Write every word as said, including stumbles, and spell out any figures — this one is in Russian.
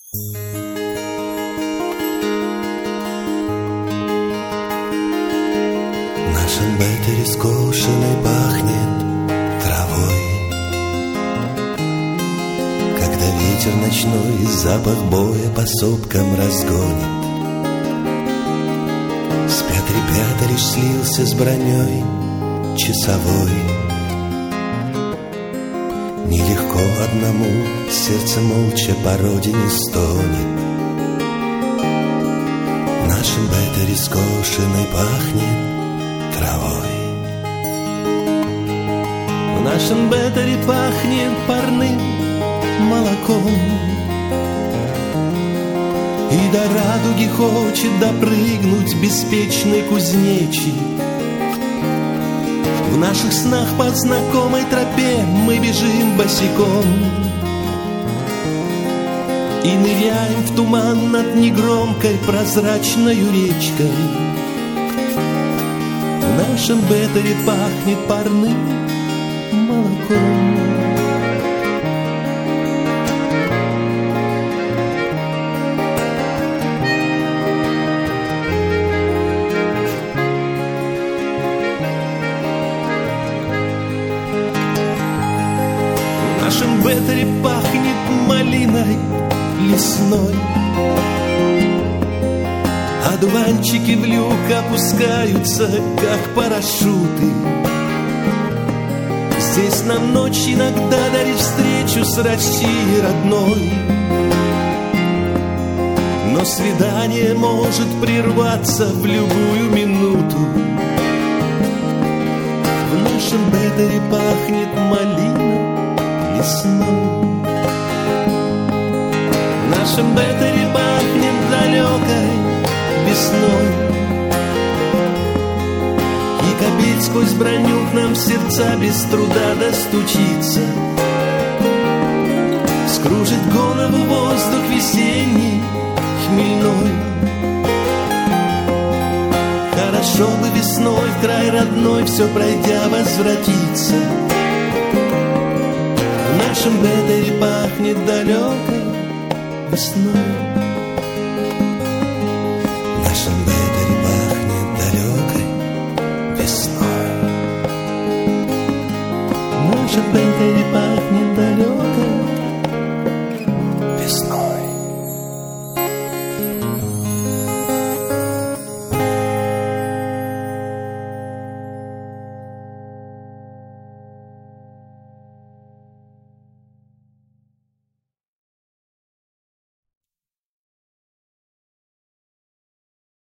В нашем бэтере скошенной пахнет травой, когда ветер ночной запах боя по сопкам разгонит. Спят ребята, лишь слился с броней часовой. Нелегко одному, сердце молча по родине стонет. В нашем бэтере скошенной пахнет травой. В нашем бэтере пахнет парным молоком, и до радуги хочет допрыгнуть беспечный кузнечик. В наших снах по знакомой тропе мы бежим босиком и ныряем в туман над негромкой прозрачною речкой. В нашем бэтере пахнет парным молоком. В нашем бэтере пахнет малиной лесной. Одуванчики в люк опускаются, как парашюты. Здесь нам ночь иногда дарит встречу с Россией родной. Но свидание может прерваться в любую минуту. В нашем бэтере пахнет малиной лесной. В нашем бэтере пахнет далекой весной, и капель сквозь броню к нам в сердца без труда достучится. Скружит голову воздух весенний, хмельной. Хорошо бы весной в край родной, все пройдя, возвратиться. В нашем бэтере пахнет далекой весной.